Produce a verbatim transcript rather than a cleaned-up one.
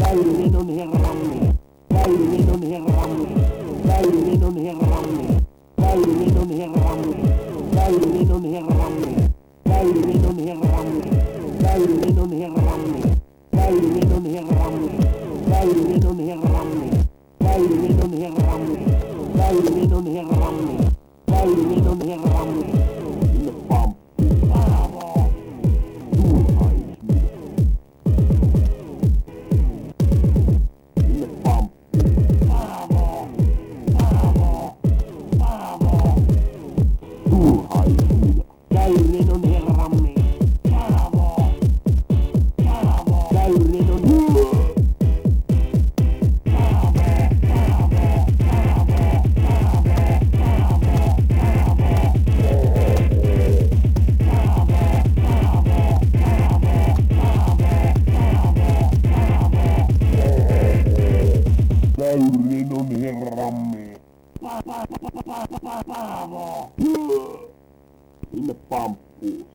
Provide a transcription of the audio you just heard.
Väyrynen on herramme. Väyrynen on herramme. Väyrynen on herramme. Väyrynen on herramme. Väyrynen on herramme. Väyrynen on herramme. Väyrynen on herramme. Väyrynen on herramme. Väyrynen on herramme. Väyrynen on herramme. Väyrynen on herramme. Väyrynen on herramme. Sinne pamppu. Paavo. Turhaismi. Sinne pamppu. Paavo. Paavo. Paavo. Turhaismi. Väyrynen on herramme. Paavo. Paavo. Väyrynen on herramme. Väyrynen on herramme. Paavo. Sinne pamppuun.